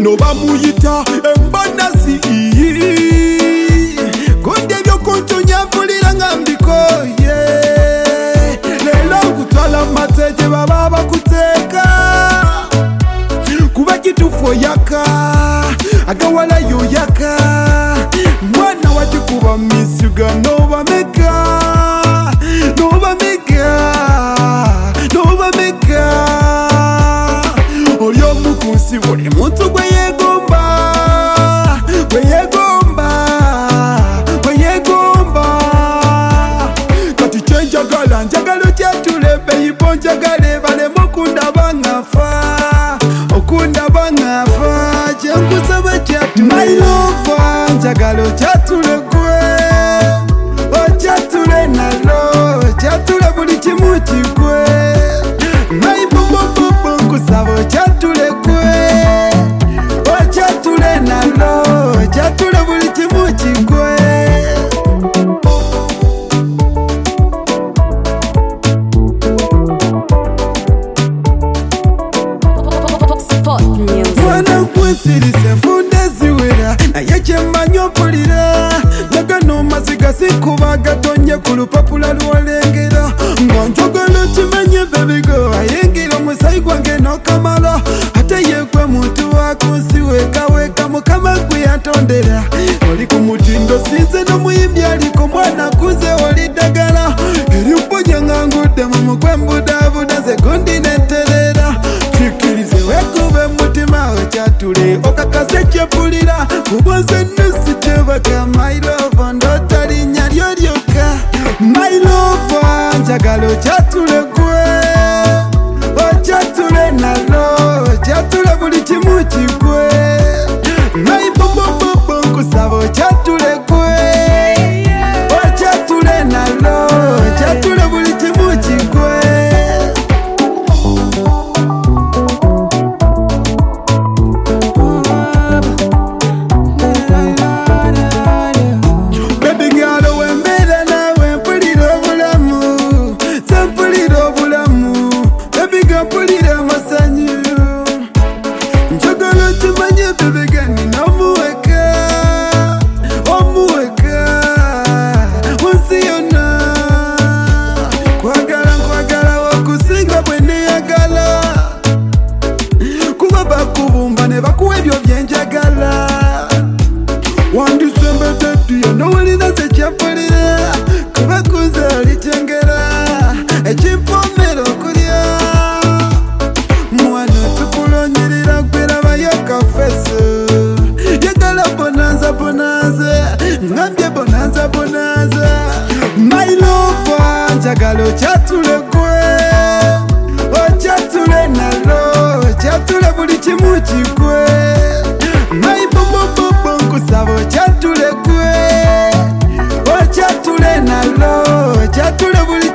no bamuyita embanasi konde byokuntunya mpulira nga mbikoye lelo nkutwala mateje baba bakuteeka kuba kitufu oyaka agawala yoyaka mwana wagikuba misuga noba meka oli omukunsi buli muntu gwe yegomba kati kyenjagala njagala okyatule beyibo njagala balemu okundaba ngafa kyenkusaba kyatule my love njagala okyatule gwe okyatule nalo okyatule buli kimu kigwe my bobobobo nkusaba okyatule gwe okyatule nalo okyatule buli kimu kigwe mwana nkwensirise nfunde ziwera naye kyemmanyi ompulira nagano maziga sikuba gatonye ku lupapula lwolengera nga njogala kimanye bebigo ayingira omusayi gwange nokamala ate yegwe muntu wakunsi wekaweka mukama gwe yatondera oli ku mutindo sinze n'omuyimbi aliko mwana kuze oli ddagala erimponya nga ngudde mu mukwe mbudaabuda segundi neterera kikirize wekube mutima okyatule okakase kyepulira kubonse nusi tebaka my love ndota linnya lyo lyokka my love njagala okyatule gwe okyatule nalo okyatule buli kimu kigwe my bobobobo nkusaba okyatule gwe okyatule nalo okyatule buli kimu kigwe mpulira amasanyu njagala kimanye bebegani nomuweka munsi yonna nkwagala wokusinga bwe neyagala kuba bakubumba ne bakuwa ebyo byenjagala wandisembeteddiyo nowulira sekyempulira kuba kuze oli kyengera ekimpomera okulya yagala bonanza ngambye bonanza my love njagala okyatule gwe okyatule nalo okyatule buli kimu kigwe my bobobobo nkusaba okyatule gwe okyatule nalo okyatule buli